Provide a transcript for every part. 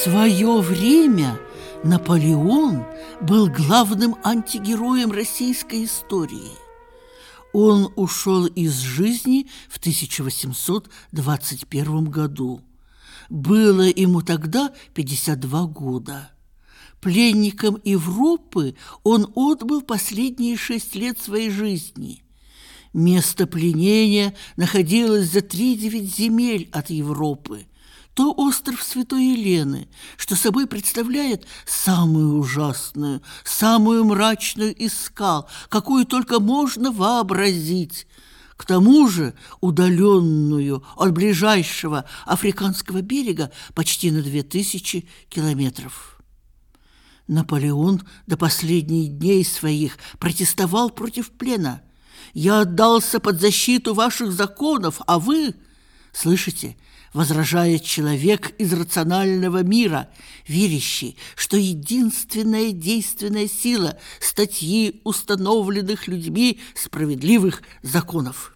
свое время Наполеон был главным антигероем российской истории. Он ушел из жизни в 1821 году. Было ему тогда 52 года. Пленником Европы он отбыл последние 6 лет своей жизни. Место пленения находилось за 3-9 земель от Европы. То остров Святой Елены, что собой представляет самую ужасную, самую мрачную из скал, какую только можно вообразить. К тому же удаленную от ближайшего африканского берега почти на 2000 километров. Наполеон до последних дней своих протестовал против плена. «Я отдался под защиту ваших законов, а вы...» Слышите, возражает человек из рационального мира, верящий, что единственная действенная сила статьи установленных людьми справедливых законов.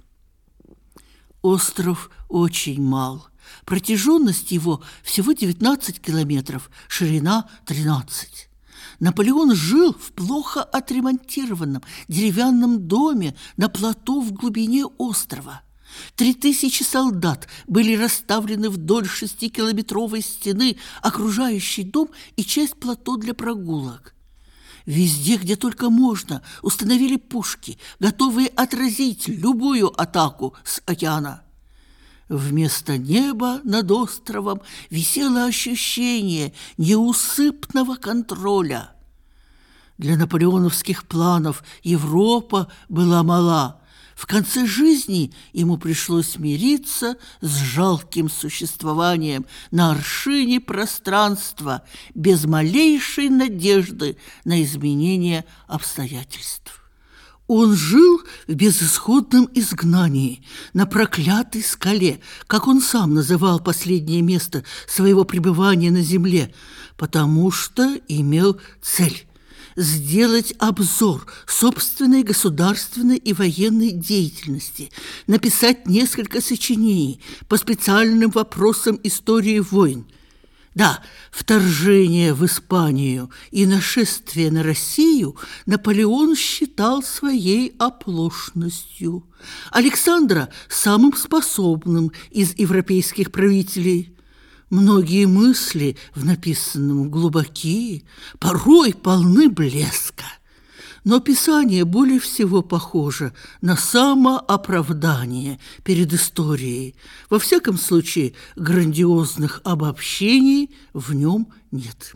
Остров очень мал. Протяженность его всего 19 километров, ширина 13. Наполеон жил в плохо отремонтированном деревянном доме на плато в глубине острова. 3000 солдат были расставлены вдоль 6-километровой стены, окружающей дом, и часть плато для прогулок. Везде, где только можно, установили пушки, готовые отразить любую атаку с океана. Вместо неба над островом висело ощущение неусыпного контроля. Для наполеоновских планов Европа была мала. В конце жизни ему пришлось смириться с жалким существованием на аршине пространства, без малейшей надежды на изменение обстоятельств. Он жил в безысходном изгнании, на проклятой скале, как он сам называл последнее место своего пребывания на земле, потому что имел цель – сделать обзор собственной государственной и военной деятельности, написать несколько сочинений по специальным вопросам истории войн. Да, вторжение в Испанию и нашествие на Россию Наполеон считал своей оплошностью. Александра – самым способным из европейских правителей. Многие мысли в написанном глубоки, порой полны блеска. Но Писание более всего похоже на самооправдание перед историей. Во всяком случае, грандиозных обобщений в нем нет.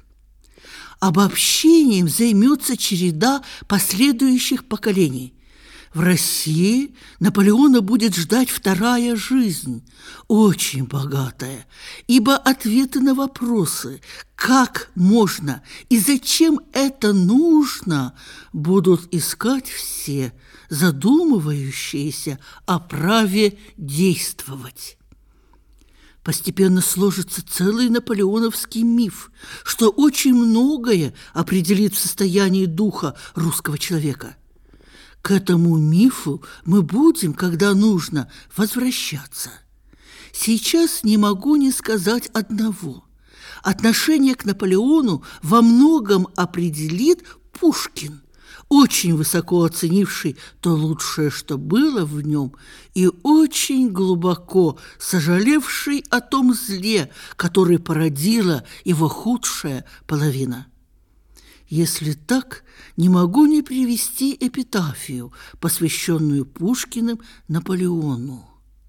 Обобщением займется череда последующих поколений. В России Наполеона будет ждать вторая жизнь, очень богатая, ибо ответы на вопросы, как можно и зачем это нужно, будут искать все, задумывающиеся о праве действовать. Постепенно сложится целый наполеоновский миф, что очень многое определит в состоянии духа русского человека. К этому мифу мы будем, когда нужно, возвращаться. Сейчас не могу не сказать одного. Отношение к Наполеону во многом определит Пушкин, очень высоко оценивший то лучшее, что было в нем, и очень глубоко сожалевший о том зле, которое породила его худшая половина. Если так, не могу не привести эпитафию, посвященную Пушкиным Наполеону.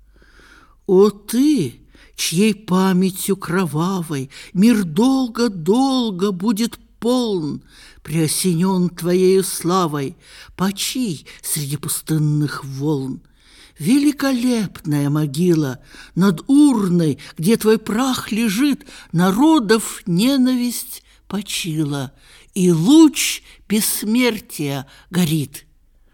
«О ты, чьей памятью кровавой мир долго-долго будет полн, преосенен твоею славой, почий среди пустынных волн. Великолепная могила над урной, где твой прах лежит, народов ненависть почила, и луч бессмертия горит.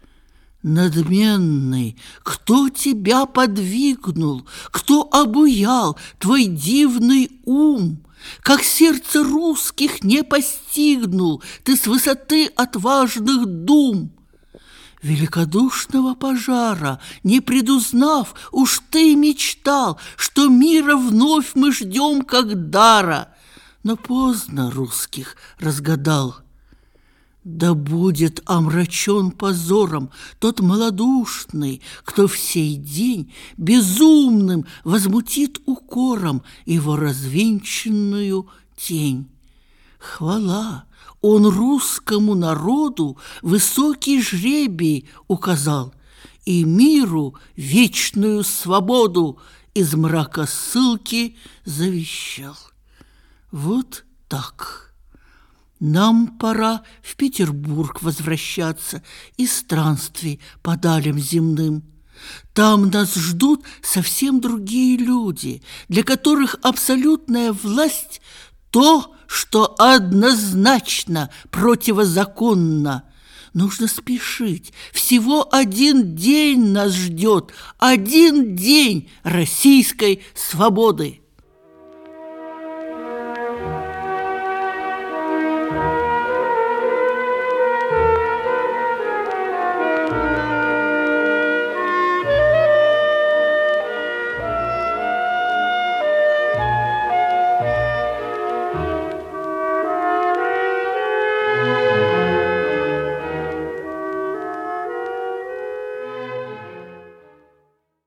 Надменный, кто тебя подвигнул, кто обуял твой дивный ум? Как сердце русских не постигнул ты с высоты отважных дум? Великодушного пожара не предузнав, уж ты мечтал, что мира вновь мы ждем как дара. но поздно русских разгадал. Да будет омрачен позором тот малодушный, кто в сей день безумным возмутит укором его развенчанную тень. Хвала! Он русскому народу высокий жребий указал и миру вечную свободу из мрака ссылки завещал. Вот так. Нам пора в Петербург возвращаться из странствий по далям земным. Там нас ждут совсем другие люди, для которых абсолютная власть – то, что однозначно противозаконно. Нужно спешить. Всего один день нас ждет, один день российской свободы.